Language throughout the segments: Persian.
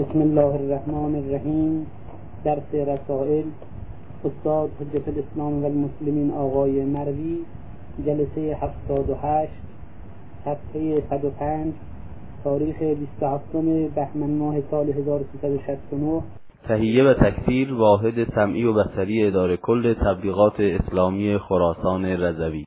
بسم الله الرحمن الرحیم. درس رسائل استاد حجت الاسلام و المسلمین آقای مروی، جلسه 78، صفحه 105، تاریخ 27 بهمن ماه سال 1369. تهیه و تکثیر واحد سمعی و بصری اداره کل تبلیغات اسلامی خراسان رضوی.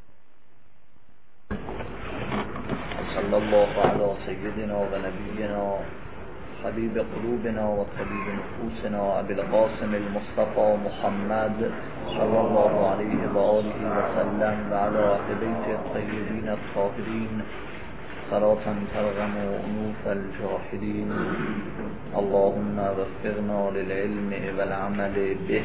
صلی الله علی سیدنا و نبینا حبیب قلوبنا و طبیب نفوسنا ابی القاسم المصطفى محمد صلی الله علیه و آله و سلم و علی اهل بیت الطیبین الطاهرین صلاة ترغم انوف الجاحدین. اللهم وفقنا للعلم والعمل به.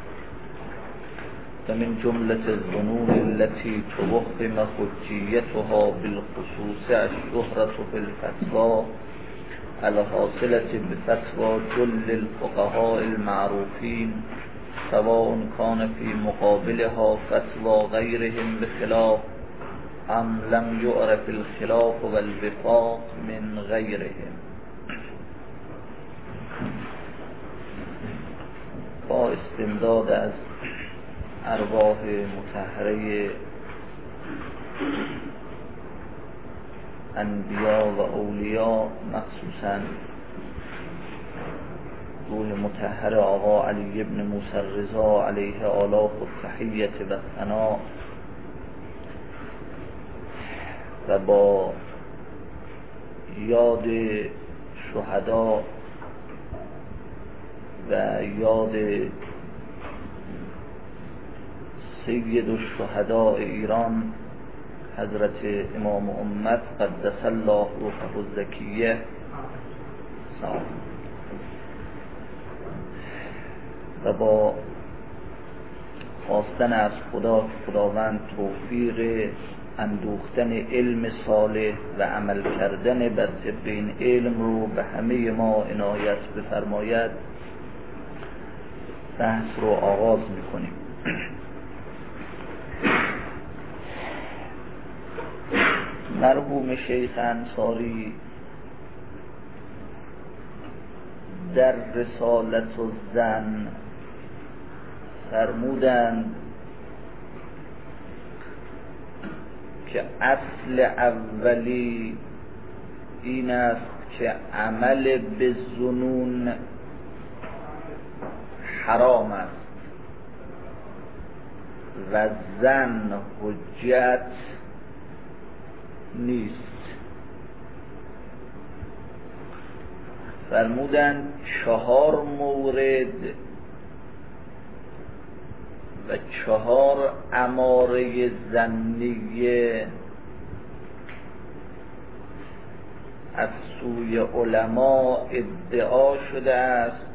ومن جملة الظنون التي توهم حجيتها بالخصوص الشهرة في الفتوى الحاصلة بفتوى جل الفقهاء المعروفين، سواء كان في مقابلها فتوى غيرهم بخلاف ام لم يعرف الخلاف والوفاق من غيرهم. با استمداد از ارواح مطهره انبیا و اولیاء، مخصوصا روح مطهر آقا علی بن موسی الرضا علیه آلاف التحیة و ثنا، و با یاد شهدا و یاد سید الشهداء ایران حضرت امام امت قدس الله روحه الزکیه و با خواستن از خدا که خداوند توفیق اندوختن علم صالح و عمل کردن بر طبق این علم رو به همه ما عنایت بفرماید، بحث رو آغاز میکنیم. مرحوم شیخ انصاری در رسالت الزن فرمودند که اصل اولی این است که عمل به ظنون حرام است و ظن حجت نیست. فرمودند 4 مورد و 4 اماره ظنیه از سوی علما ادعا شده است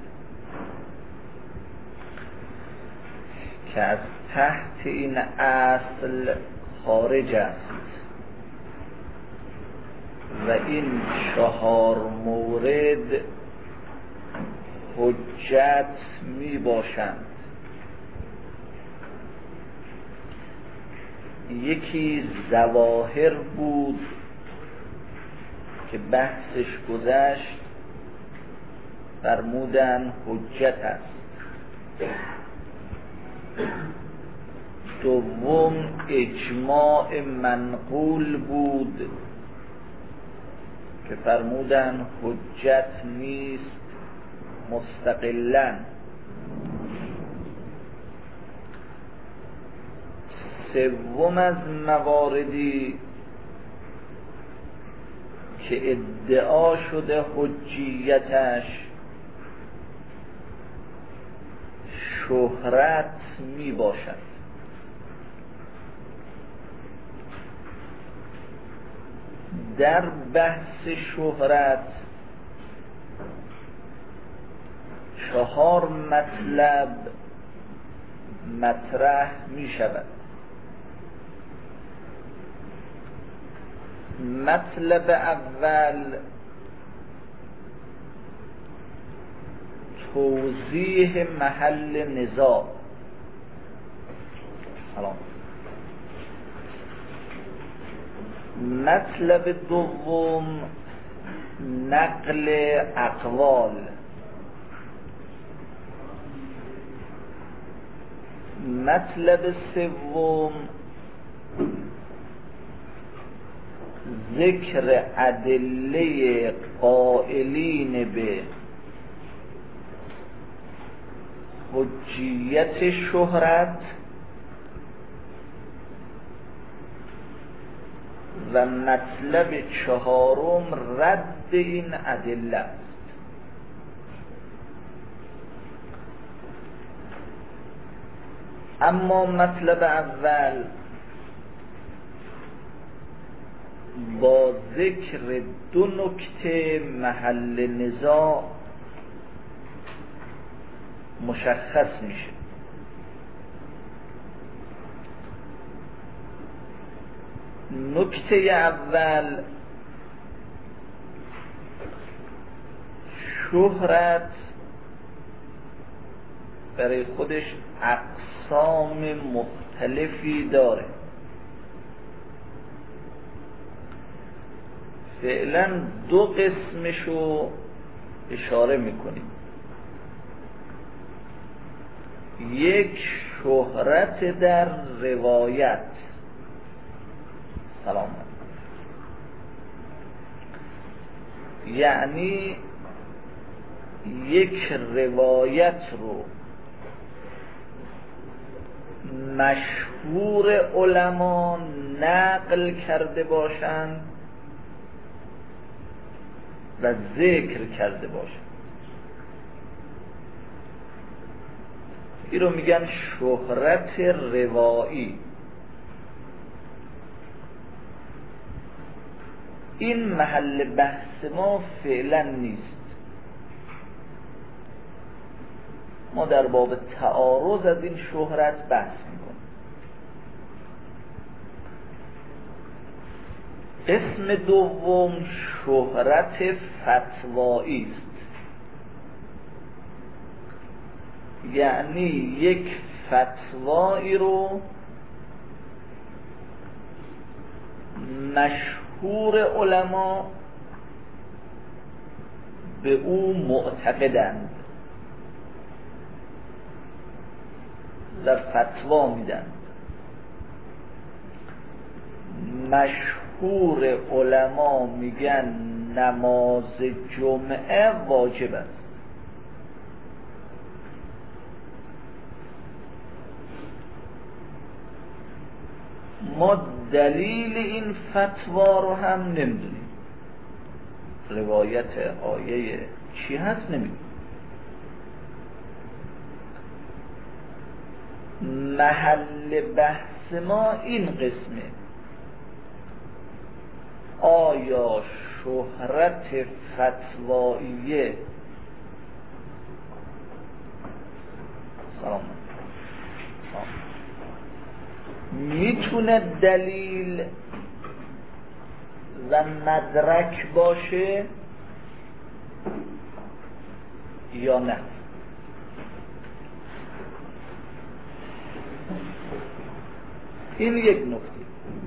که از تحت این اصل خارج است و این 4 مورد حجت می باشند. یکی ظواهر بود که بحثش گذشت، فرمودن حجت است. دوم اجماع منقول بود که فرمودن حجت نیست مستقلاً. سوم از مواردی که ادعا شده حجیتش شهرت می باشد. در بحث شهرت 4 مطلب مطرح می شود. مطلب اول توضیح محل نزاع. مطلب دوم نقل اقوال. مطلب سوم ذکر ادله قائلین به حجیت شهرت و مطلب چهارم رد این ادله است. اما مطلب اول با ذکر دو نکته محل نزاع مشخص میشه. نکته اول شهرت برای خودش اقسام مختلفی داره. فعلا دو قسمشو اشاره میکنیم. یک شهرت در روایت، سلام، یعنی یک روایت رو مشهور علما نقل کرده باشند و ذکر کرده باشند. این رو میگن شهرت روایی. این محل بحث ما فعلا نیست. ما در باب تعارض از این شهرت بحث میکنیم. قسم دوم شهرت فتوایی است، یعنی یک فتوایی رو مشهور علما به او معتقدند و فتوا میدن. مشهور علما میگن نماز جمعه واجب است. ما دلیل این فتوا رو هم نمیدونیم. روایت آیه چی هست نمیدونیم. محل بحث ما این قسمه: آیا شهرت فتواییه میتونه دلیل و مدرک باشه یا نه؟ این یک نکته.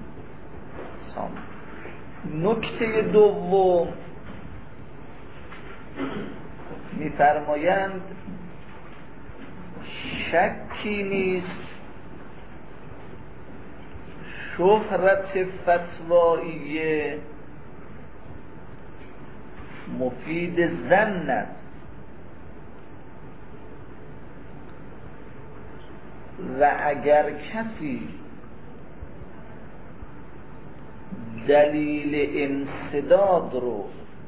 نکته دوم می‌فرمایند شکی نیست شهرت فتواییه مفید ظن است و اگر کسی دلیل انسداد رو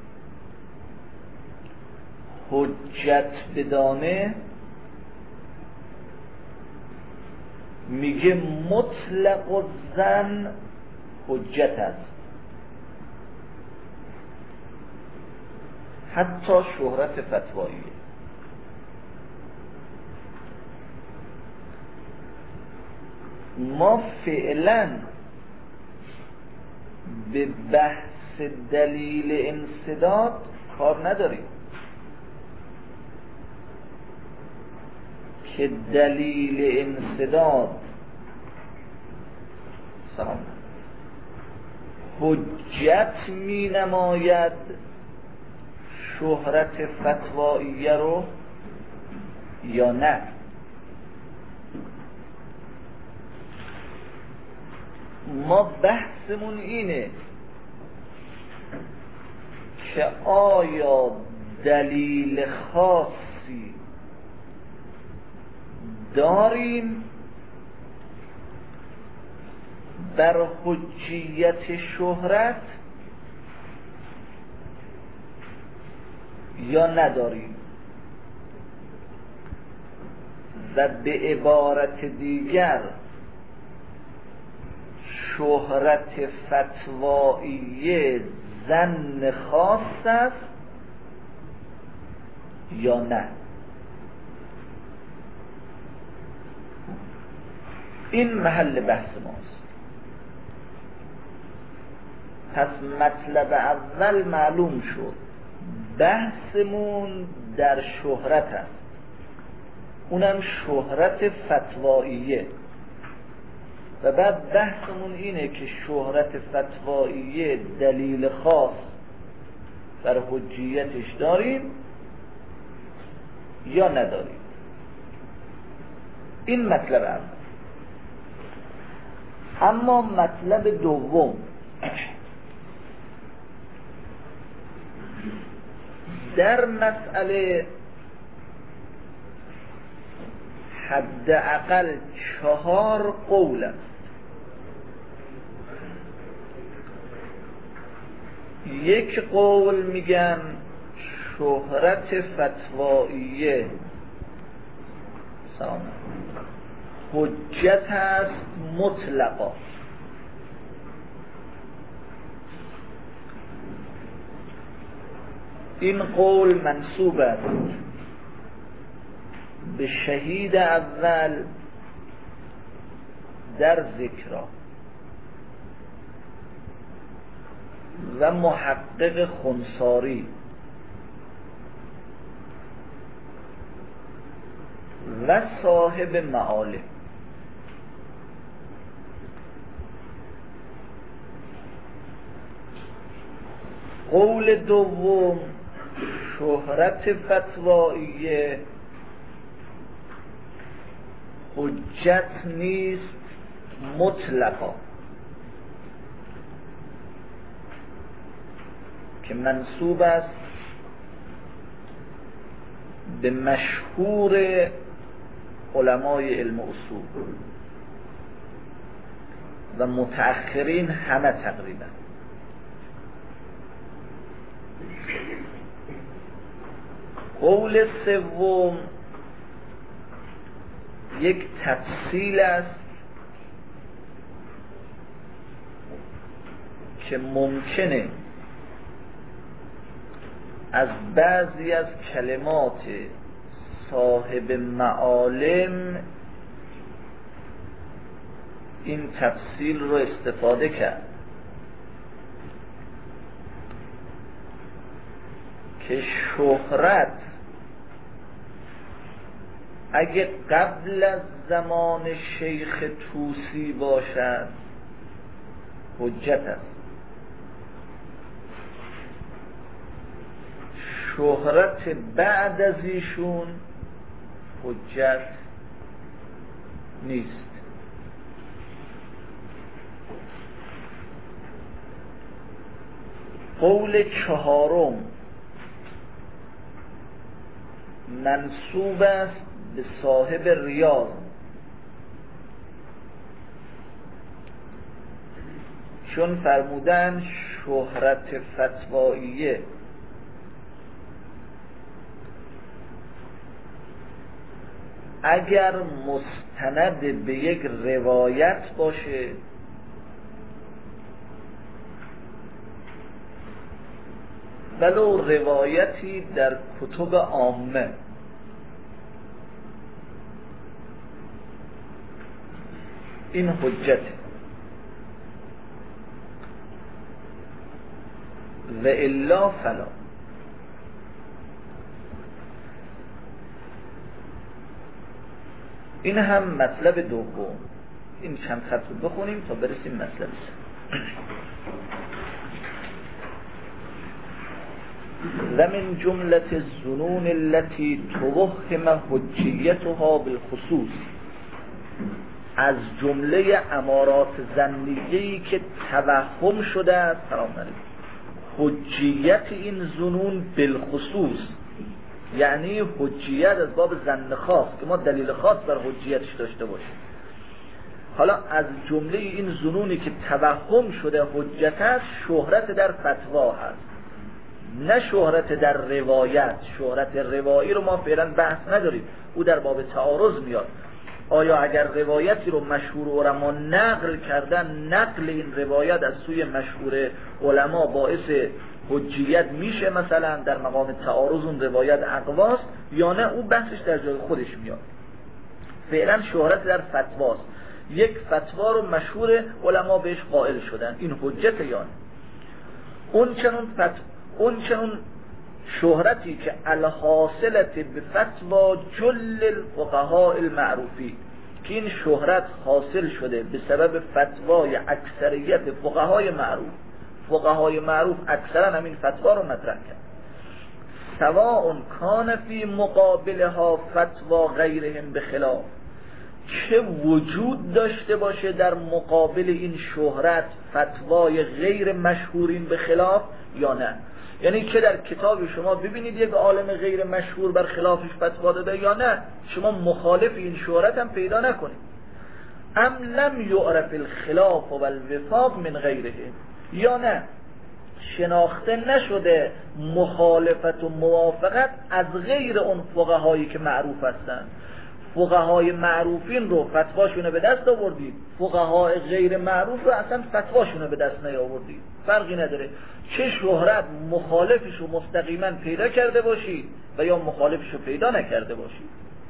حجت بدانه میگه مطلق الظن حجت است، حتی شهرت فتواییه. ما فعلا به بحث دلیل انسداد کار نداریم که دلیل انسداد حجت می نماید شهرت فتواییه رو یا نه؟ ما بحثمون اینه که آیا دلیل خاصی داریم بر حجیت شهرت یا نداریم؟ و به عبارت دیگر شهرت فتوایی ظن خاص است یا نه؟ این محل بحث ماست. پس مطلب اول معلوم شد، بحثمون در شهرت است، اونم شهرت فتواییه. و بعد بحثمون اینه که شهرت فتواییه دلیل خاص بر حجیتش داریم یا نداریم. این مطلب اول. اما مطلب دوم، در مسئله حداقل 4 قول است. یک قول میگن شهرت فتواییه حجت است مطلقا. این قول منسوب است به شهید اول در ذکرا و محقق خنساری و صاحب معالم. قول دوم شهرت فتواییه حجت نیست مطلقا، که منسوب است به مشهور علمای علم اصول و متأخرین همه تقریبا. قول سوم یک تفصیل است که ممکنه از بعضی از کلمات صاحب معالم این تفصیل رو استفاده کرد که شهرت اگه قبل از زمان شیخ طوسی باشد حجت است، شهرت بعد از ایشون حجت نیست. قول چهارم منسوب است به صاحب ریاض، چون فرمودن شهرت فتواییه اگر مستند به یک روایت باشه ولو روایتی در کتب عامه، این حجته. و الا فلا. این هم مطلب دوم. این چند خط رو بخونیم تا برسیم مطلب سوم. و من جملة الظنون التي توهم حجیتها بالخصوص، از جمله امارات ظنیه‌ای که توهم شده است حجیت این ظنون بالخصوص، یعنی حجیت از باب ظن خاص که ما دلیل خاص بر حجیتش داشته باشیم. حالا از جمله این ظنونی که توهم شده حجت است شهرت در فتوا هست، نه شهرت در روایت. شهرت روایی رو ما فعلا بحث نداریم، او در باب تعارض میاد. آیا اگر روایتی رو مشهور علما نقل کردن، نقل این روایت از سوی مشهور علما باعث حجیت میشه مثلا در مقام تعارض اون روایت اقواست یا نه؟ او بحثش در جای خودش میاد. فعلا شهرت در فتواست، یک فتوا رو مشهور علما بهش قائل شدن، این حجت یا نه؟ اون چنون شهرتی که الحاصلت به فتوا جل الفقهاء المعروفی، که این شهرت حاصل شده به سبب فتوای اکثریت فقهای معروف. فقهای معروف اکثرا همین فتوا رو مطرح کرد. سواء کان فی مقابلها فتوا غیرهم بخلاف، که وجود داشته باشه در مقابل این شهرت فتوای غیر مشهورین به خلاف یا نه. یعنی که در کتاب شما ببینید یک عالم غیر مشهور بر خلافش فتوا داده یا نه، شما مخالف این شهرت هم پیدا نکنید. ام لم یعرف الخلاف و الوفاق من غیره، یا نه شناخته نشده مخالفت و موافقت از غیر اون فقهایی که معروف هستند. فقهای معروفین رو فتواشون به دست آوردید، فقهای غیر معروف رو اصلا فتواشون به دست نیاوردید. فرقی نداره چه شهرت مخالفش رو مستقیما پیدا کرده باشید و یا مخالفش رو پیدا نکرده باشید.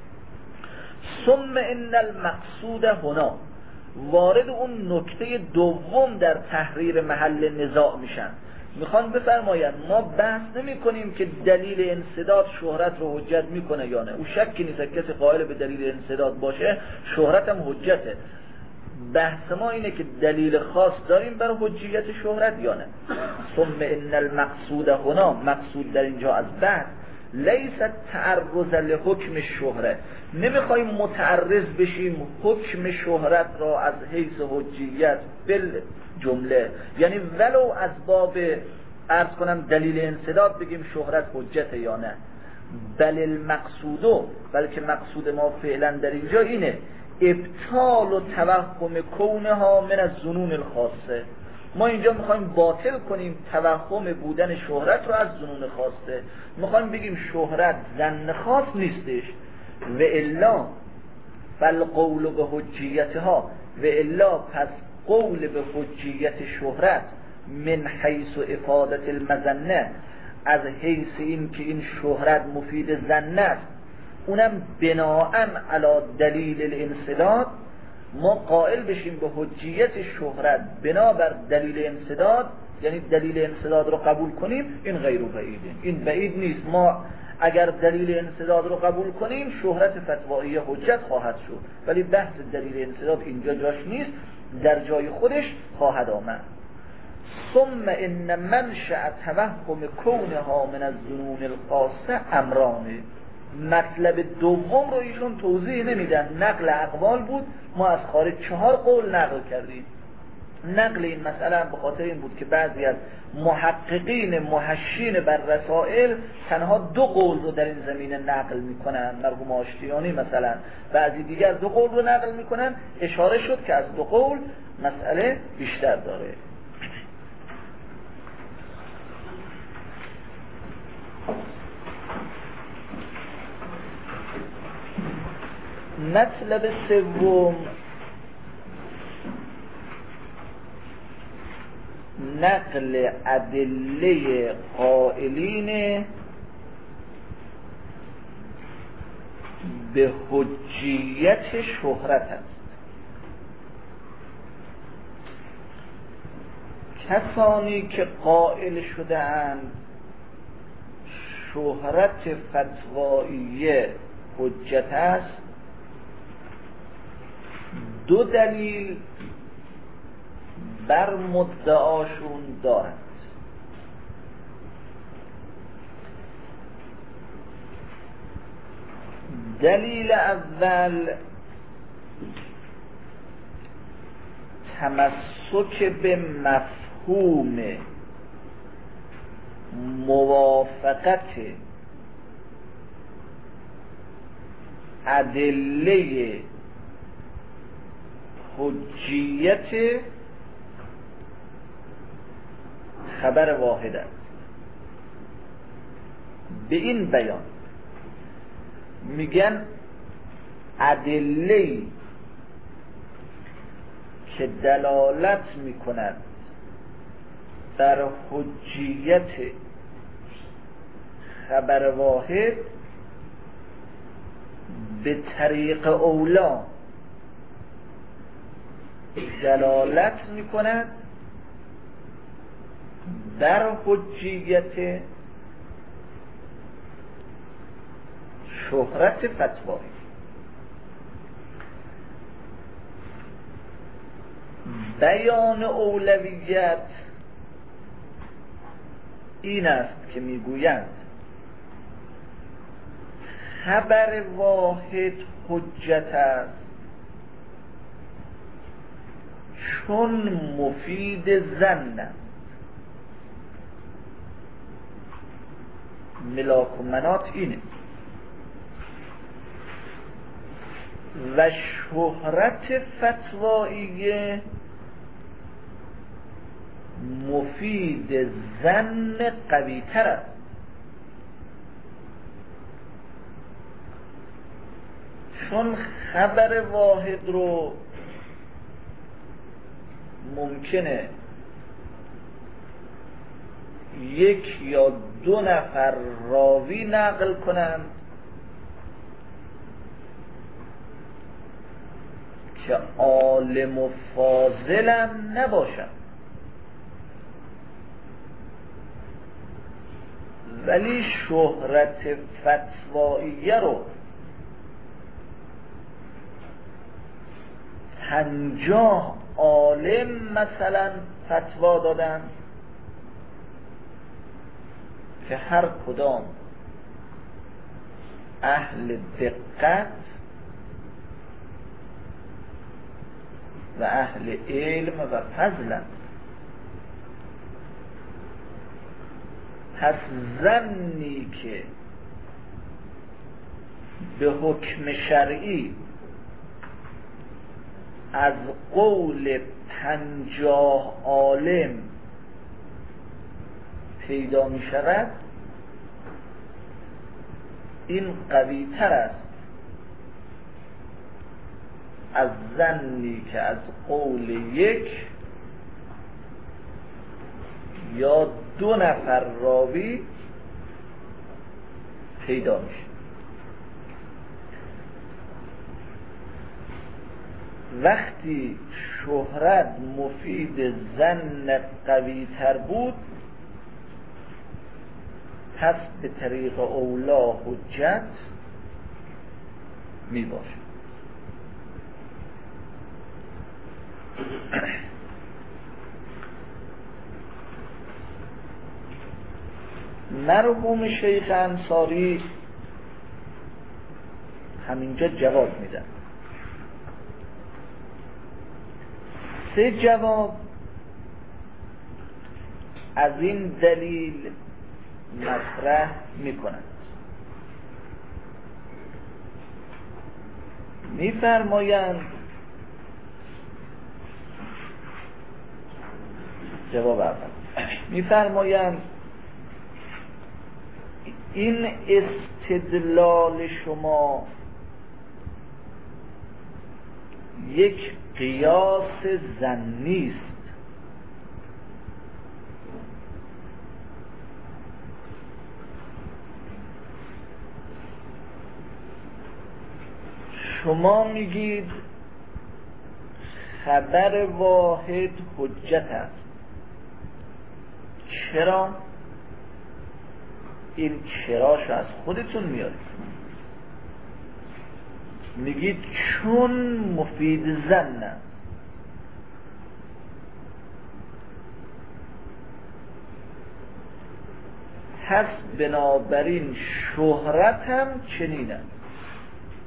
ثم ان المقصود هنا، وارد اون نکته دوم در تحریر محل نزاع میشن. میخوان بفرماین ما بحث نمی کنیم که دلیل انسداد شهرت رو حجت میکنه یا نه. او شکی نیست کسی قائل به دلیل انسداد باشه شهرت هم حجته. بحث ما اینه که دلیل خاص داریم برای حجیت شهرت یا نه. ثم ان المقصود هنا، مقصود در اینجا از بحث لیس تعرض لحکم شهرت، نمیخوایم متعرض بشیم حکم شهرت را از حیث حجیت بل جمله، یعنی ولو از باب عرض کنم دلیل انسداد بگیم شهرت حجت یا نه. بل المقصودو، بلکه مقصود ما فعلا در اینجا اینه ابطال و توهم کونها من از ظنون الخاصه. ما اینجا میخوایم باطل کنیم توهم بودن شهرت رو از ظنون خاصه. میخوایم بگیم شهرت ظن خاص نیستش، و الا فالقول به حجیتها، و الا پس قول به حجیت شهرت من حیث افادت المظنه، از حیث این که این شهرت مفید ظن است، اونم بناءً علی دلیل الانسداد، ما قائل بشیم به حجیت شهرت بنابر دلیل انسداد، یعنی دلیل انسداد رو قبول کنیم، این غیر بعیده، این بعید نیست. ما اگر دلیل انسداد رو قبول کنیم شهرت فتوایی حجت خواهد شد، ولی بحث دلیل انسداد اینجا جاش نیست، در جای خودش خواهد آمد. ثم ان منشأ توهم کونها من الظنون الخاصه امرانه. مطلب دوم رو ایشون توضیح نمیدن، نقل اقوال بود، ما از خارج 4 قول نقل کردیم. نقل این مسئله به خاطر این بود که بعضی از محققین محشین بر رسائل تنها 2 قول رو در این زمینه نقل میکنن، مرحوم آشتیانی مثلا، بعضی دیگر 2 قول رو نقل میکنن. اشاره شد که از 2 قول مسئله بیشتر داره. مطلب سوم نقل ادله قائلین به حجیت شهرت است. کسانی که قائل شده اند شهرت فتوایی حجت است، 2 دلیل بر مدعاشون دارند. دلیل اول تمسک به مفهوم موافقت ادله حجیت خبر واحد است. به این بیان میگن ادله که دلالت میکند در حجیت خبر واحد به طریق اولا دلالت میکند در حجیت شهرت فتوایی. بیان اولویت این است که میگویند خبر واحد حجت است چون مفید ظن است. ملاک و منات اینه و شهرت فتوایی مفید ظن قوی تر است. چون خبر واحد رو ممکنه یک یا دو نفر راوی نقل کنند که عالم و فاضلم نباشند، ولی شهرت فتواییه رو 50 عالم مثلا فتوا دادن که هر کدام اهل دقت و اهل علم و فضلند. پس ظنی که به حکم شرعی از قول 50 عالم پیدا می شود این قوی تر است از ظنی که از قول یک یا 2 نفر راوی پیدا میشه. وقتی شهرت مفید ظن قوی تر بود پس به طریق اولا حجت می باشه. مرحوم شیخ انصاری همینجا جواب میدن. 3 جواب از این دلیل مطرح میکنند. میفرمایند جواب اول میفرمایند این استدلال شما یک قیاس ظنی است. شما میگید خبر واحد حجت است. چرا؟ این چراش از خودتون میارید. میگید چون مفید ظن است. پس بنابراین شهرت هم چنین است.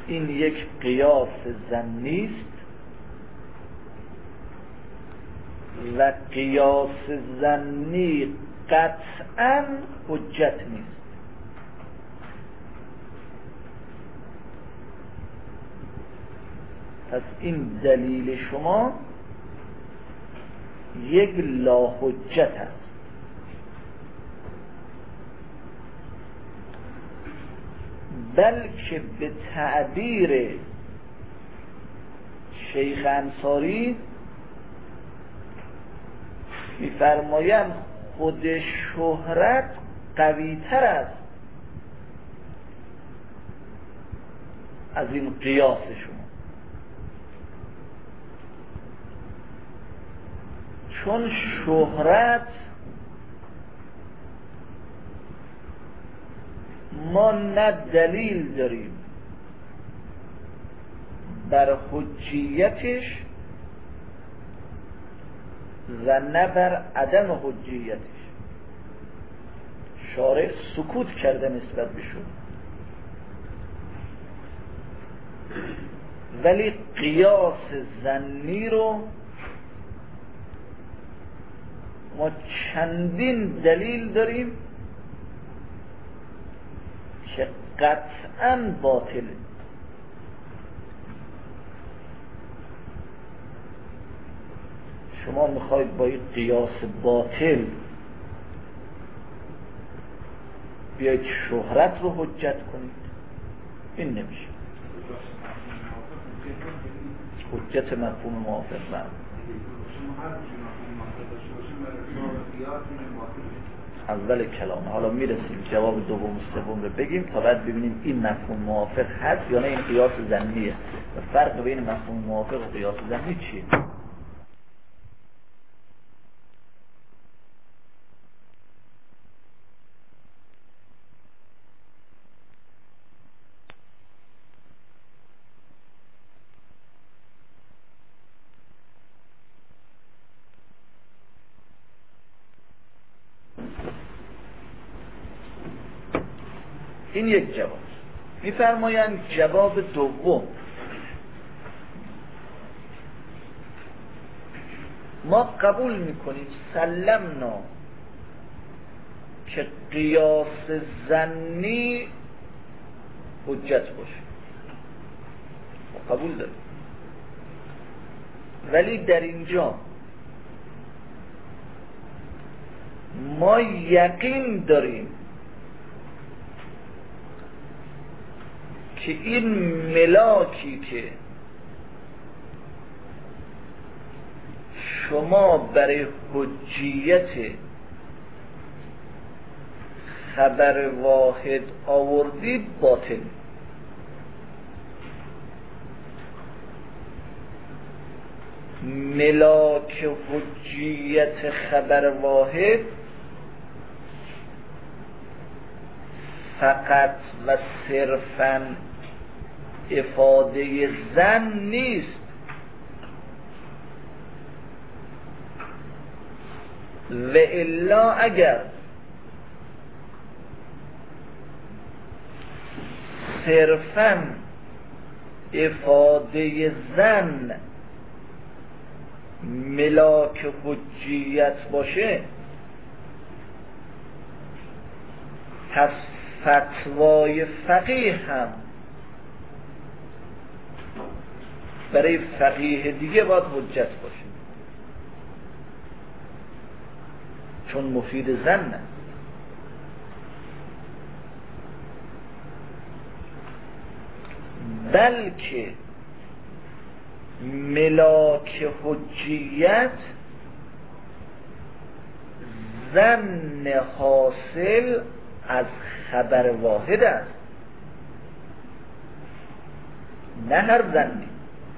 این یک قیاس ظنی است و قیاس ظنی قطعاً حجت نیست. پس این دلیل شما یک لاحجت است. بلکه به تعبیر شیخ انصاری می‌فرمایند خود شهرت قوی‌تر است از این قیاس شما، چون شهرت ما نه دلیل داریم بر حجیتش و نه بر عدم حجیتش. شارع سکوت کرده نسبت به شما، ولی قیاس ظنی رو ما چندین دلیل داریم که قطعاً باطله. شما میخواید با این قیاس باطل بیاید شهرت رو حجت کنید، این نمیشه. حجت مفهوم موافق نه. اول کلام، حالا میرسیم جواب دوم و سوم رو بگیم تا بعد ببینیم این مفهوم موافق هست یا نه این قیاس ظنیه و فرق بین مفهوم موافق و قیاس ظنی چیه. این یک جواب. میفرمایند جواب دوم، ما قبول میکنیم سلمنا که قیاس ظنی حجت باشه، قبول داریم، ولی در اینجا ما یقین داریم که این ملاکی که شما برای حجیت خبر واحد آوردید باطل. ملاک حجیت خبر واحد فقط و صرفاً افاده ظن نیست، و الا اگر صرفاً افاده ظن ملاک حجیت باشه، پس فتوای فقیه هم برای فقیه دیگه باید حجت باشه، چون مفید ظن است. بلکه ملاک حجیت ظن حاصل از خبر واحد است، نه هر ظنی.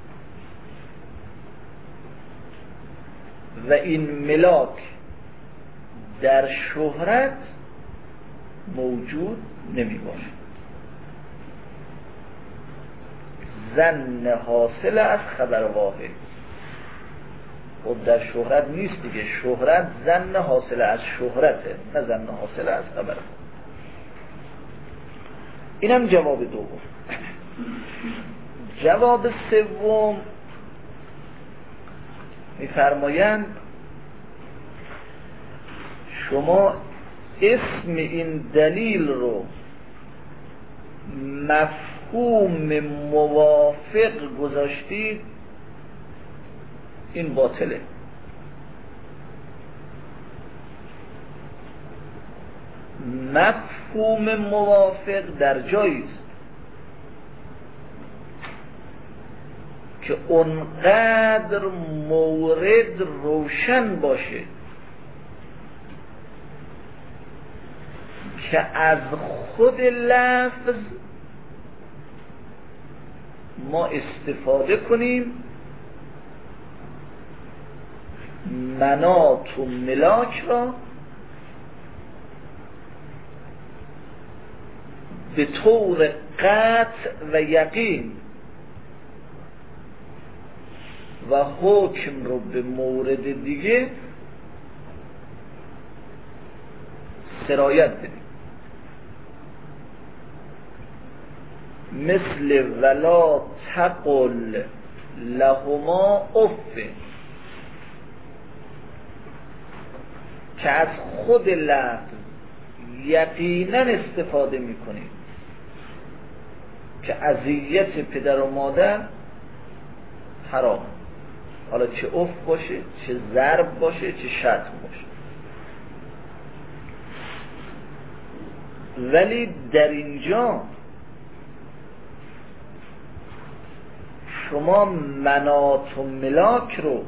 و این ملاک در شهرت موجود نمی باشد. ظن حاصل از خبر واحد خود در شهرت نیست دیگه. شهرت ظن حاصل از شهرته، نه ظن حاصل از خبر. اینم جواب دوم. جواب سوم می‌فرمایند شما اسم این دلیل رو مفهوم موافق گذاشتید، این باطله. مفهوم موافق در جایی است که اونقدر مورد روشن باشه که از خود لفظ ما استفاده کنیم منات و ملاک را به طور قطع و یقین و حکم رو به مورد دیگه سرایت بدیم. مثل ولا تقل لهما اف، که از خود لفظ یقینا استفاده میکنیم که اذیت پدر و مادر حرام، حالا چه اف باشه، چه ضرب باشه، چه شتم باشه. ولی در اینجا شما منات و ملاک رو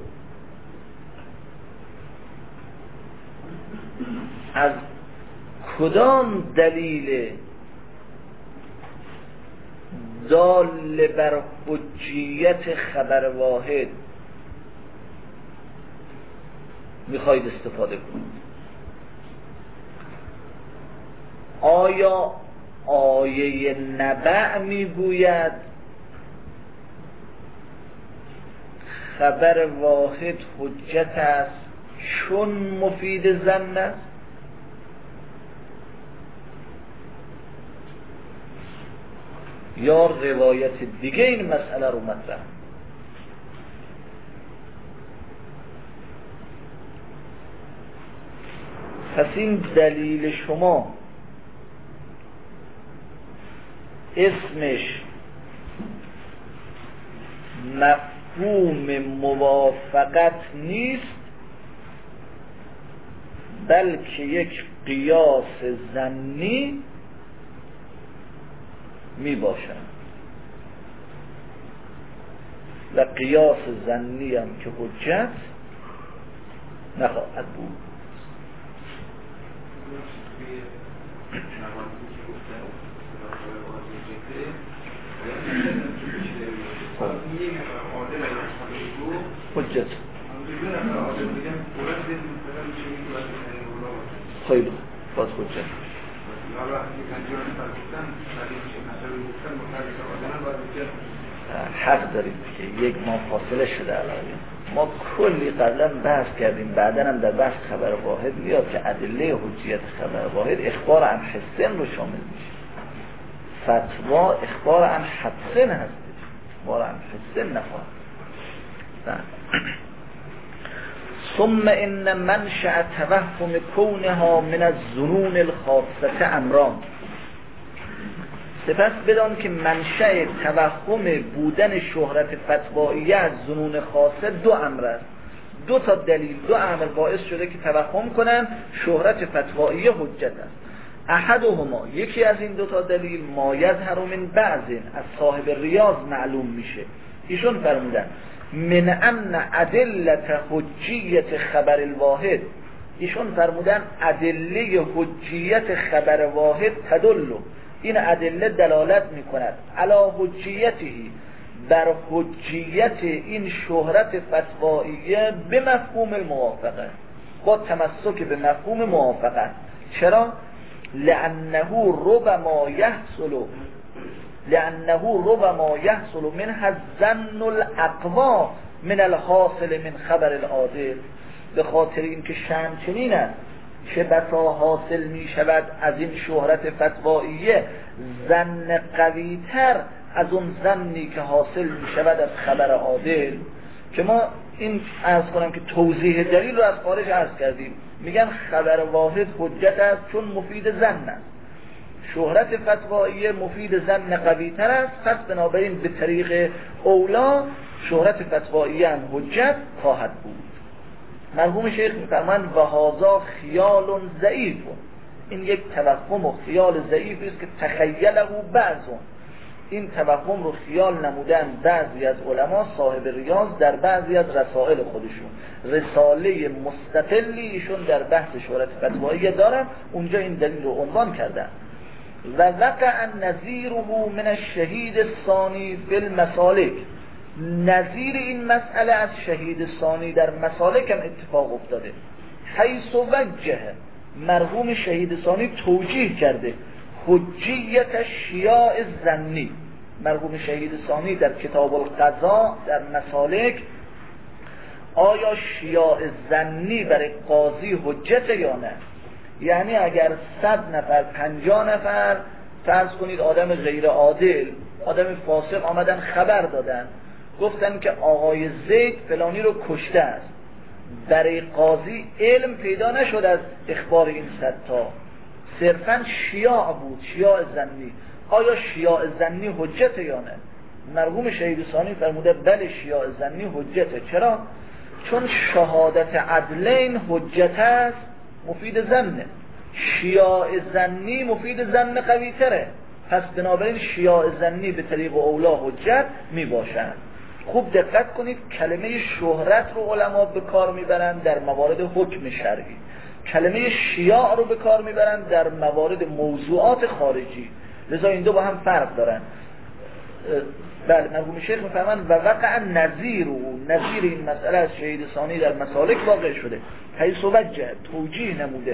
از کدام دلیل دال بر حجیت خبر واحد میخواید استفاده کنید؟ آیا آیه نبع میگوید خبر واحد حجت است چون مفید ظن است؟ یا روایت دیگه این مسئله رو مطرح؟ پس این دلیل شما اسمش مفهوم موافقت نیست، بلکه یک قیاس ظنی می باشد و قیاس ظنی هم که حجت نخواهد بود. حجت خیلی باز حجت حق داریم که یک ماه فاصله شده الان. ما کلی قبلا بحث کردیم، بعدا هم در بحث خبر واحد میاد که ادله حجیت خبر واحد اخبار عن حسن رو شامل میشه. فتوا اخبار عن حسن هست، اخبار عن حسن نخواهد. ثم ان منشأ توهم کونها من الظنون الخاصة امران. سپس بدان که منشأ توهم بودن شهرت فتواییه از ظنون خاصه دو امر است. دو تا دلیل، دو امر باعث شده که توهم کنن شهرت فتواییه حجت است. احدهما، یکی از این دو تا دلیل، ما یظهر من بعض، از صاحب ریاض معلوم میشه. ایشون فرمودن من ان ادلت حجیت خبر الواحد، ایشون فرمودن ادله حجیت خبر واحد تدل، این ادله دلالت میکند علی حجیتی، بر حجیت این شهرت فتواییه به مفهوم الموافقه، با تمسک به مفهوم موافقت. چرا؟ لانه ربما یحصل منها الظن الاقوی من الحاصل من خبر العادل، به خاطر اینکه شأن چنین است چه بسا حاصل می شود از این شهرت فتواییه ظن قوی‌تر از اون ظنی که حاصل می شود از خبر عادل، که ما این عرض کنم که توضیح دلیل رو از خارج عرض کردیم. میگن خبر واحد حجت است چون مفید ظن است، شهرت فتوایی مفید ظن قوی تر است، پس بنابراین به طریق اولا شهرت فتوایی هم حجت خواهد بود. مرحوم شیخ میفرمایند و هذا خیال ضعیف، این یک توهم و خیال ضعیفی است که تخیله بعضون، این توهم رو خیال نمودن بعضی از علما صاحب ریاض در بعضی از رسائل خودشون. رساله مستقلی ایشون در بحث شهرت فتوایی دارن، اونجا این دلیل رو عنوان کردن. و وقع نظیره من الشهید الثانی فی المسالک، نظیر این مسئله از شهید ثانی در مسالک هم اتفاق افتاده. حیث وجه، مرحوم شهید ثانی توجیه کرده حجیت شیاع ظنی. مرحوم شهید ثانی در کتاب القضاء در مسالک، آیا شیاع ظنی برای قاضی حجت یا نه؟ یعنی اگر 100 نفر 50 نفر فرض کنید آدم غیر عادل، آدم فاسق آمدن خبر دادن، گفتن که آقای زید فلانی رو کشته است، برای قاضی علم پیدا نشد از اخبار این 100 تا، صرفا شیاع بود، شیاع ظنی. آیا شیاع ظنی حجت یا نه؟ مرحوم شهید ثانی فرموده بله شیاع ظنی حجته. چرا؟ چون شهادت عدلین حجت است مفید ظنه، شیاع ظنی مفید ظن قوی تره، پس بنابراین شیاع ظنی به طریق اولا حجت می باشند. خوب دقت کنید، کلمه شهرت رو علما به کار میبرن در موارد حکم شرعی، کلمه شیاع رو به کار میبرن در موارد موضوعات خارجی، لذا این دو با هم فرق دارن. بله، مرحوم شیخ میفرمایند و وقع نظیر این مسئله از شهید ثانی در مسالک واقع شده. حیث وجه، توجیه نموده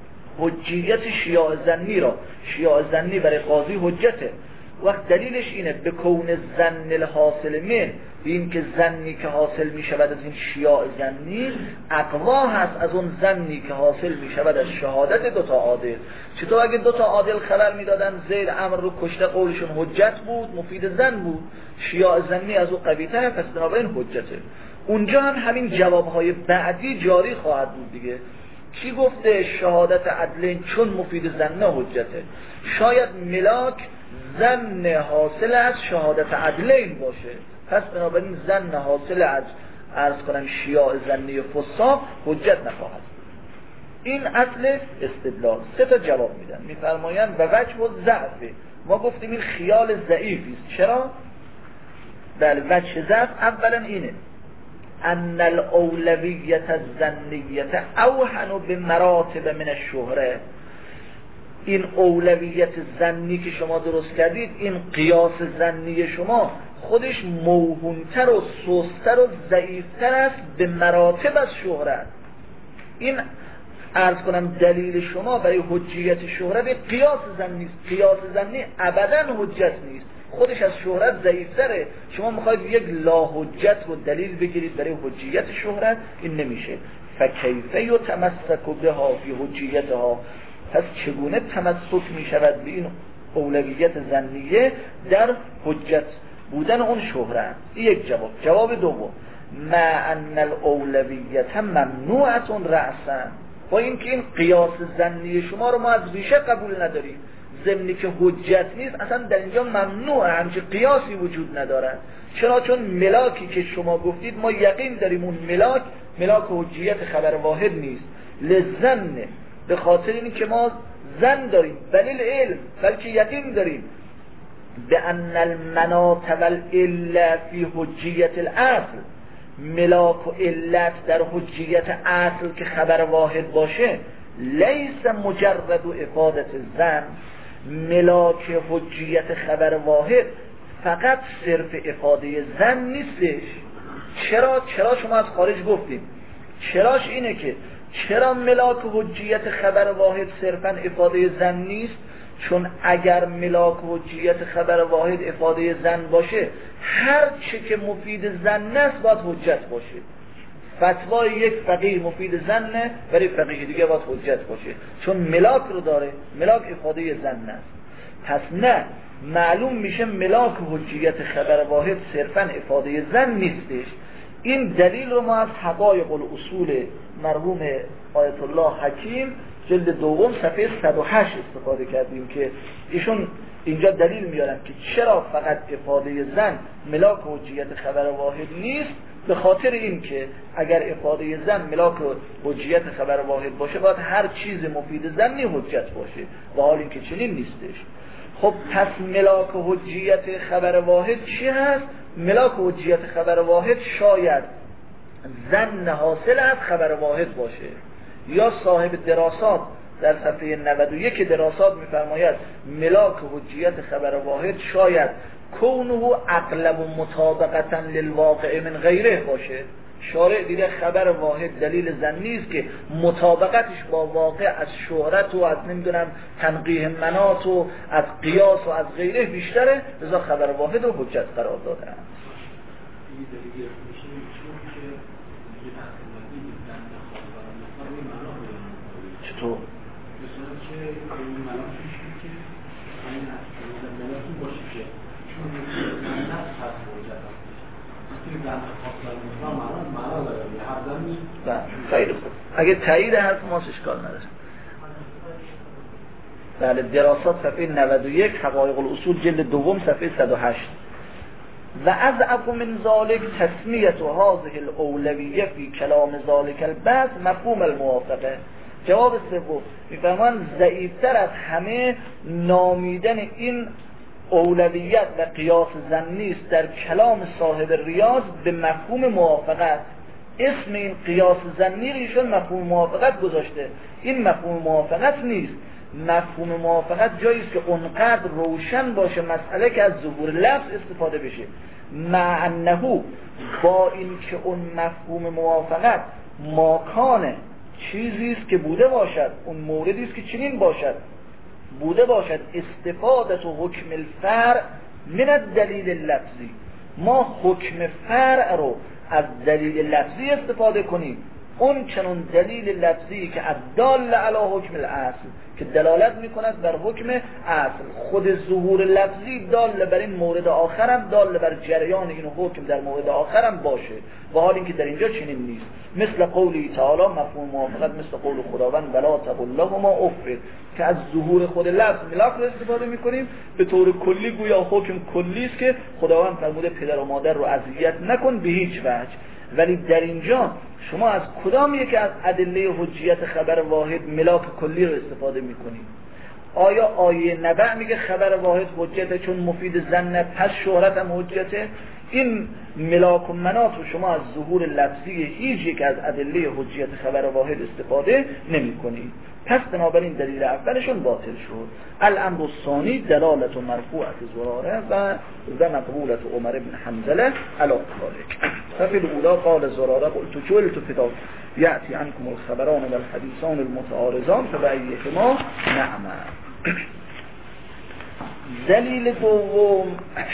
حجیت شیاع ظنی را، شیاع ظنی برای قاضی حجته. وقت دلیلش اینه به کون ظن الحاصل من، به این که ظنی که حاصل می شود از این شیاع ظنی اقوا هست از اون ظنی که حاصل می شود از شهادت دوتا عادل. چطور اگه دوتا عادل خبر می دادن زید عمرو رو کشته، قولشون حجت بود، مفید ظن بود، شیاع ظنی از او قوی تره، پس بنابراین حجته. اونجا هم همین جوابهای بعدی جاری خواهد بود دیگه. کی گفته شهادت عدلین چون مفید ظن حجته؟ شاید ملاک ظن حاصل از شهادت عدلین باشه، پس بنابراین ظن حاصل از عرض کنم شیاع ظنی فساق حجت نخواهد. این اصل استدلال. 3 تا جواب میدن، میفرمایند و وجه و ضعف. ما گفتیم این خیال ضعیفی است. چرا؟ بله، وجه ضعف اولا اینه ان الاولویت الظنیت اوهن بمراتب من الشهره. این اولویت ظنی که شما درست کردید، این قیاس ظنی شما خودش موهونتر و سستر و ضعیفتر است به مراتب از شهرت. این عرض کنم دلیل شما برای حجیت شهرت قیاس ظنی است. قیاس ظنی ابدا حجت نیست، خودش از شهرت ضعیفتره. شما میخواید یک لا حجت و دلیل بگیرید برای حجیت شهرت، این نمیشه. فکیف یتمسک بها فی حجیتها، پس چگونه تمسک می شود به این اولویت ظنیه در حجت بودن اون شهرت؟ یک جواب. جواب دوم، ما ان الاولویت ممنوعه رأسا، با اینکه این قیاس ظنی شما رو ما از ریشه قبول نداریم، ضمنی که حجت نیست، اصلا در اینجا ممنوعه، همچه قیاسی وجود ندارد. چرا؟ چون ملاکی که شما گفتید ما یقین داریم اون ملاک حجیت خبر واحد نیست، لزنه، به خاطر اینی که ما ظن داریم دلیل علم، بلکه یقین داریم به ان المناط والعله فی حجیت الاصل، ملاک و علت در حجیت اصل که خبر واحد باشه، لیس مجرد و افادت ظن. ملاک حجیت خبر واحد فقط صرف افاده ظن نیستش. چرا شما از خارج گفتیم؟ چراش اینه که چرا ملاک حجیت خبر واحد صرفا افاده ظن نیست؟ چون اگر ملاک حجیت خبر واحد افاده ظن باشه، هر چه که مفید ظن است باید حجت باشه. فتوای یک فقیه مفید ظنه، برای فقیه دیگه باید حجت باشه، چون ملاک رو داره، ملاک افاده ظن است. پس نه، معلوم میشه ملاک حجیت خبر واحد صرفا افاده ظن نیستش. این دلیل رو ما از حقایق الاصول مرحوم آیت الله حکیم جلد دوم صفحه 108 استفاده کردیم که ایشون اینجا دلیل میارن که چرا فقط افاده ظن ملاک حجیت خبر واحد نیست. به خاطر این که اگر افاده ظن ملاک حجیت خبر واحد باشه باید هر چیز مفید ظنی حجت باشه، و حال این که چنین نیستش. خب پس ملاک حجیت خبر واحد چی هست؟ ملاک حجیت خبر واحد شاید ظن حاصل از خبر واحد باشه، یا صاحب دراسات در صفحه 91 دراسات میفرماید ملاک حجیت خبر واحد شاید کونه اغلب مطابقتا للواقع من غیره باشه. شارع دیده خبر واحد دلیل ظنی است که مطابقتش با واقع از شهرت و از نمیدونم تنقیح منات و از قیاس و از غیره بیشتره، لذا خبر واحد رو حجت قرار داده است. چطور؟ خیلی خوب، اگه تایید حرف ما اشکال نداره. بله، دراسات صفحه 91 حقایق الاصول جلد دوم صفحه 108. و اضعف من ذلك تسمیه هذه الاولویه فی کلام ذلك البعض مفهوم الموافقه. جواب سوم میفرمان ضعیفتر از همه نامیدن این اولویت و قیاس ظنی است در کلام صاحب ریاض به مفهوم موافقت. اسم این قیاس ظنی رو ایشون مفهوم موافقت گذاشته، این مفهوم موافقت نیست. مفهوم موافقت جایی است که اونقدر روشن باشه مسئله که از ظهور لفظ استفاده بشه، مع انه با این که اون مفهوم موافقت ماکان چیزی است که بوده باشد، اون موردی است که چنین باشد بوده باشد استفاده و حکم الفرع من الدلیل لفظی. ما حکم فرع رو از دلیل لفظی استفاده کنیم، اون چنون دلیل لفظی که الدال علی حکم الاصل که دلالت میکند بر حکم اصل. خود ظهور لفظی دال بر این مورد آخرم، دال بر جریان این حکم در مورد آخرم باشه، و حال اینکه در اینجا چنین نیست. مثل قولی تعالی مفهوم موافقت مثل قول خداوند ولا تقل لهما اف، که از ظهور خود لفظ ملاک رو استفاده میکنیم. به طور کلی گویا حکم کلی است که خداوند فرموده پدر و مادر رو اذیت نکن به هیچ وجه. ولی در اینجا شما از کدام یک از ادله حجیت خبر واحد ملاک کلی رو استفاده میکنید؟ آیا آیه نبع میگه خبر واحد حجته چون مفید ظن، پس شهرت هم حجته؟ این ملاک و منات رو شما از ظهور لفظی هیچ یک از ادله حجیت خبر واحد استفاده نمی کنید. پس بنابراین دلیل اولشون باطل شد. الامر الثانی دلالت مرفوعه زراره و مقبولت عمر بن حنظله علی ذلك. ففي الاولى قال زراره قلت جلت فداك یأتی عنكم الخبران و الحدیثان المتعارضان فبأیهما نعم. دلیل دوم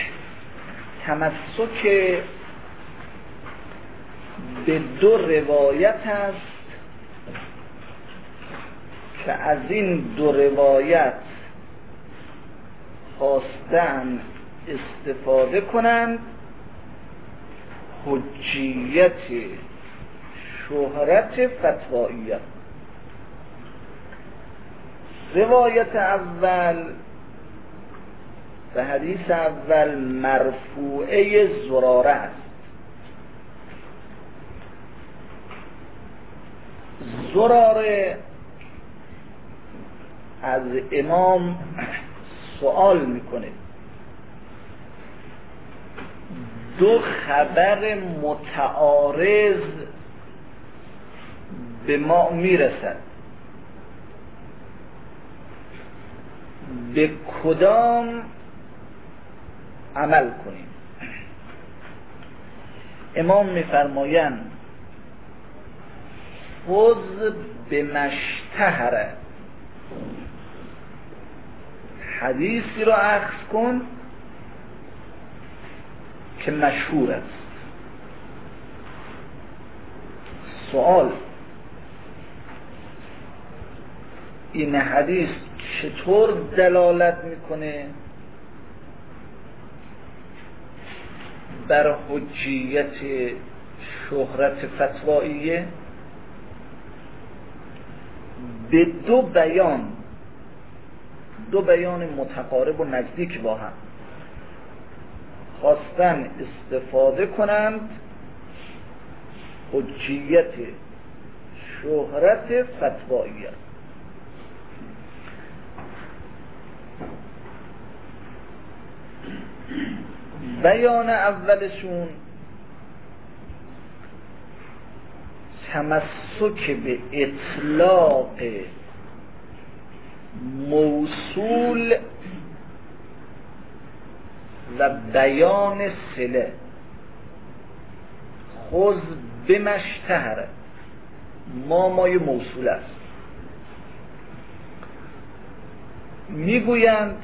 تمسک به دو روایت است که از این دو روایت خواستن استفاده کنند حجیت شهرت فتواییت. روایت اول و حدیث اول مرفوعه زراره است. زراره از امام سوال میکنه دو خبر متعارض به ما میرسد، به کدام عمل کنیم؟ امام میفرمایند خذ به مشتهره، حدیثی را اخذ کن که مشهور است. سوال: این حدیث چطور دلالت میکنه بر حجیت شهرت فتواییه به دو بیان متقارب و نزدیک با هم خواستن استفاده کنند حجیت شهرت فتواییه. بیان اولشون تمسک به اطلاق موصول و بیان صله خذ بمشتهره مای موصول است. میگویند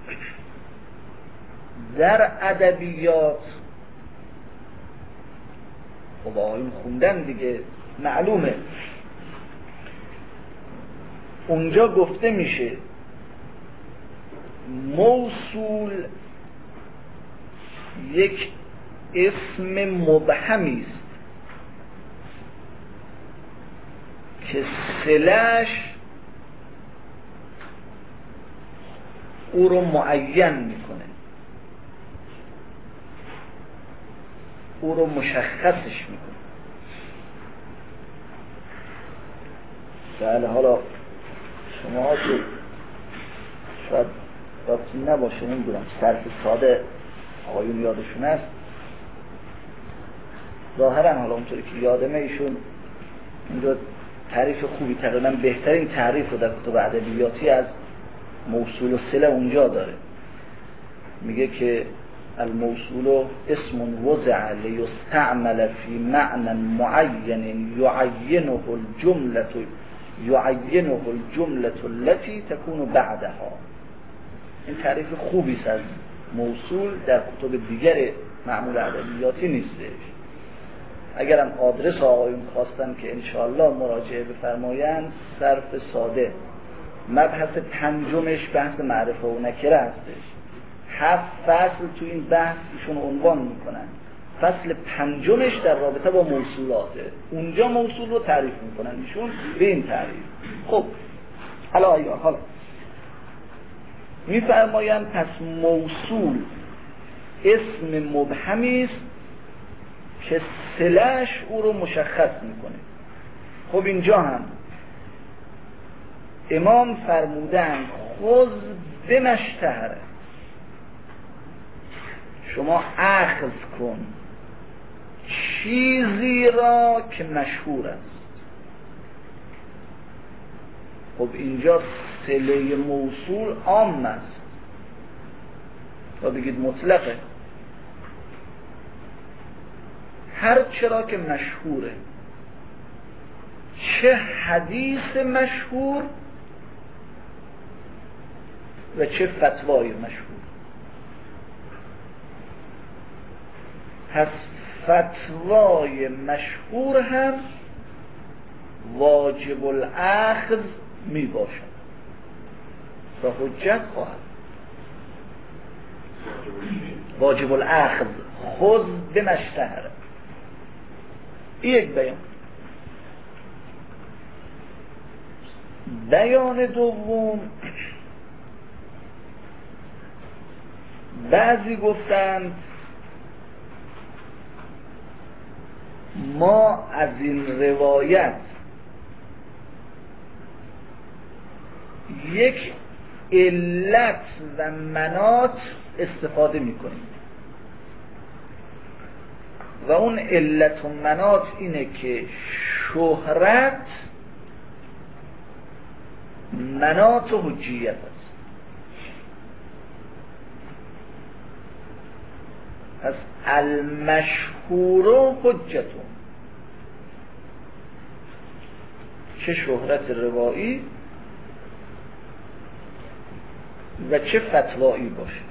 در ادبیات، خب آقایون خوندن دیگه معلومه، اونجا گفته میشه موصول یک اسم مبهمی است که صله‌اش او رو معین میکنه، او رو مشخصش میکنه. بله، حالا شما ها که شاید راستی نباشه، نمیدونم، صرف ساده آقایون یادشون است، ظاهرا حالا اونطوری که یادمه ایشون اینجا تعریف خوبی، تقریبا بهترین تعریف رو در کتب ادبیاتی از موصول و صله اونجا داره. میگه که الموصول اسم وضع لیستعمل فی معنى معین یعینه الجملة التي تكون بعدها. این تعریف خوبی است از موصول، در کتب دیگر معمول ادبیاتی نیستش. اگرم آدرس آقایون خواستن که انشاءالله مراجعه بفرمایند، صرف ساده مبحث 5 بحث معرفه و نکره هستش. 7 فصل تو این بحث ایشون عنوان میکنن. فصل 5 در رابطه با موصولاته، اونجا موصول رو تعریف میکنن ایشون به این تعریف. خب حالا میفرمایند پس موصول اسم مبهمی است که صله‌اش او رو مشخص میکنه. خب اینجا هم امام فرمودن خذ بمشتهره، شما اخذ کن چیزی را که مشهور است. خب اینجا صله موصول عام است و بگید مطلقه، هر چرا که مشهوره، چه حدیث مشهور و چه فتوای مشهور. پس فتوای مشهور هم واجب الاخذ می باشد و حجت خواهد. واجب الاخذ خذ بمشتهره. یک بیان دوم، بعضی گفتند ما از این روایت یک علت و مناط استفاده میکنیم و اون علت و مناط اینه که شهرت مناط و حجیت است. پس المشهور حجتون، چه شهرت روایی و چه فتوایی باشه.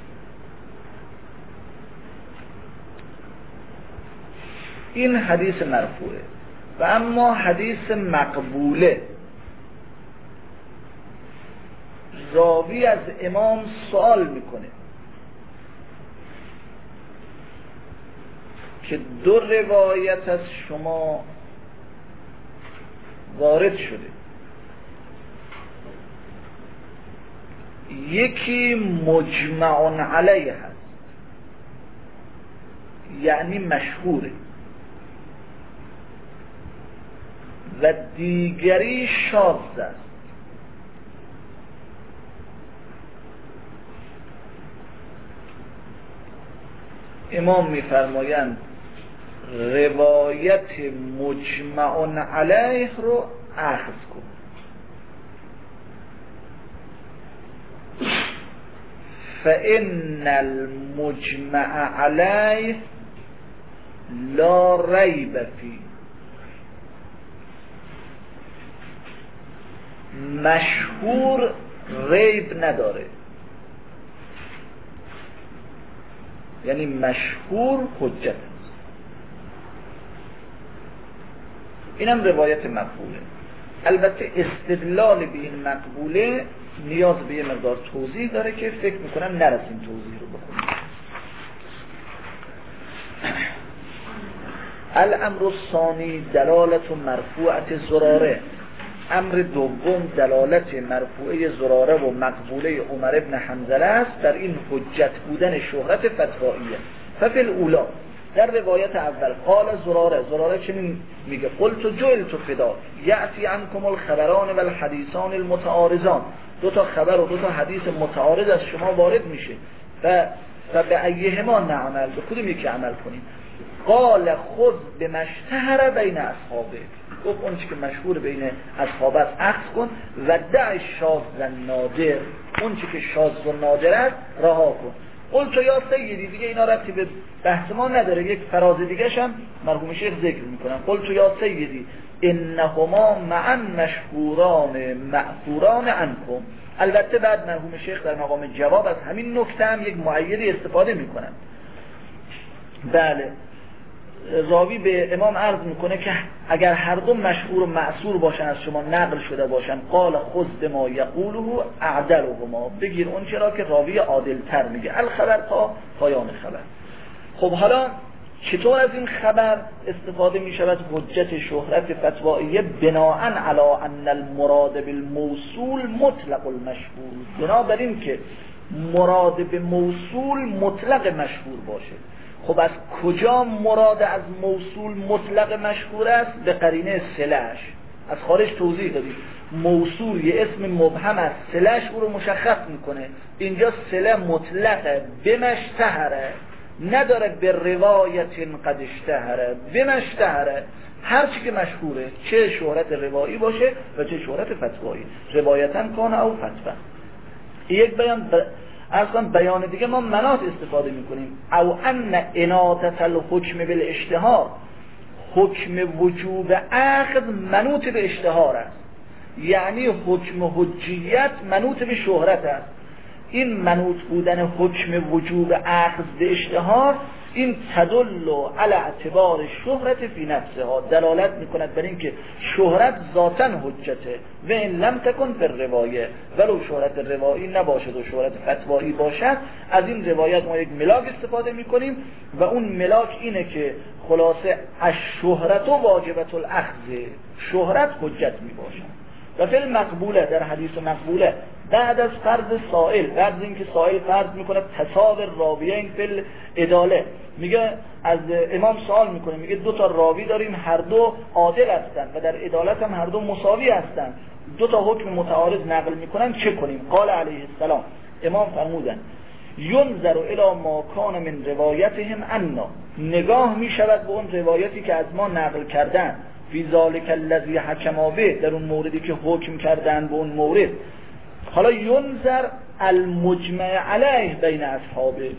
این حدیث مرفوعه. و اما حدیث مقبوله، راوی از امام سوال میکنه که دو روایت از شما وارد شده، یکی مجمع علیه هست یعنی مشهوره و دیگری شاذ است. امام می‌فرمایند روایت مجمع علیه رو اخذ کن، فإن المجمع علیه لا ریب فیه. مشهور ریب نداره، یعنی مشهور حجت است. اینم روایت مقبوله. البته استدلال به این مقبوله نیاز به یه مقدار توضیح داره که فکر میکنم نرسیم توضیح رو بخونیم. الامر الثانی دلالت مرفوعت زراره. امر دوم دلالت مرفوعه زراره و مقبوله عمر ابن حنظله است در این حجت بودن شهرت فتوائیه. ففی الاولا، در روایت اول قال زراره چنین میگه قلت جعلت فدا یأتی عنکم الخبران و الحدیثان المتعارضان. دو تا خبر و دو تا حدیث متعارض از شما وارد میشه و به ایهما نعمل، به کدوم یکی عمل کنیم؟ قال خذ بمشتهر بین اصحابه. گفت اون چی که مشهور بین اصحاب است اخذ کن و دع شاذ نادر، اون چی که شاذ و نادر است رها کن. قلت یا سیدی، دیگه اینا ربطی به بحث ما نداره، یک فراز دیگه هم مرحوم شیخ ذکر میکنن. قلت یا سیدی انهما معا مشهوران مأثوران عنکم. البته بعد مرحوم شیخ در مقام جواب از همین نکته هم یک مؤیدی استفاده میکنن. بله، راوی به امام عرض میکنه که اگر هر دو مشهور و معصور باشن از شما نقل شده باشن، قال خذ بما یقوله اعدلهما، بگیر اون چرا که راوی عادل تر میگه. الخبر تا پایان خبر. خب حالا چطور از این خبر استفاده میشود حجت شهرت فتوائیه؟ بناءً علی ان المراد بالموصول مطلق المشهور، بنابراین که مراد به موصول مطلق مشهور باشه. خب از کجا مراد از موصول مطلق مشهور است؟ به قرینه صله‌اش. از خارج توضیح دادیم موصول یه اسم مبهم است، صله‌اش او رو مشخص میکنه. اینجا صله مطلقه، بمشتهره، نداره به روایت قد اشتهره، بمشتهره، هر چی که مشهوره، چه شهرت روایی باشه و چه شهرت فتوایی، روایتاً کان او فتوا. یک بیان دیگه ما مناط استفاده میکنیم. او ان اناطة الحکم بالاشتهار، حکم وجوب اخذ منوط به اشتهار است، یعنی حکم حجیت منوط به شهرت است. این منوط بودن حکم وجوب اخذ به اشتهار، این تدل علی اعتبار شهرت فی نفسها، دلالت میکند بر اینکه شهرت ذاتاً حجته و ان لم تکن فی الروایه، ولو شهرت روایی نباشد و شهرت فتوایی باشد. از این روایت ما یک ملاک استفاده میکنیم و اون ملاک اینه که خلاصه الشهرت واجبة الاخذ، شهرت حجت میباشد. و فی المقبوله، در حدیث مقبوله بعد از فرض سائل، بعد از اینکه سائل فرض میکنه تساوی راویین فی العداله، میگه از امام سوال میکنه، میگه دو تا راوی داریم هر دو عادل هستند و در عدالت هم هر دو مساوی هستند، دو تا حکم متعارض نقل میکنن، چه کنیم؟ قال علیه السلام، امام فرمودن ینظر الی ما کان من روایتهم عنا، نگاه میشود به اون روایتی که از ما نقل کردن، فی ذالک الذی حکما به، در اون موردی که حکم کردن به اون مورد. حالا ینظر المجمع علیه بین اصحابه،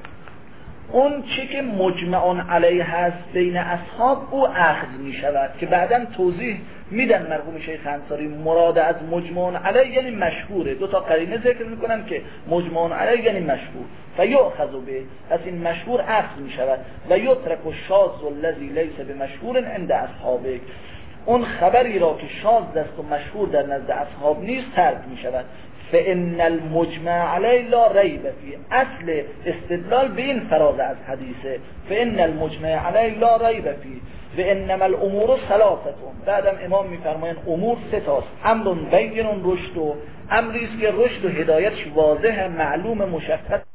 اون چی که مجمع علیه هست بین اصحاب او اخذ می شود، که بعداً توضیح میدن مرحوم شیخ انصاری. مراد از مجمع علیه یعنی مشهوره، دو تا قرینه ذکر میکنن که مجمع علیه یعنی مشهور، فیؤخذ به، پس این مشهور اخذ می شود، و یترک الشاذ الذی لیس بمشهور عند اصحابه، اون خبری را که شاذ است و مشهور در نزد اصحاب نیست ترک می شود. فان المجمع علیه لا ریب فیه. اصل استدلال به این فراز از حدیثه، فان المجمع علیه لا ریب فیه و انما الامور ثلاثه. بعدم امام میفرمایند امور سه تاست، امر بین رشد، و امری است که رشد و هدایتش واضح، معلوم، مشخص.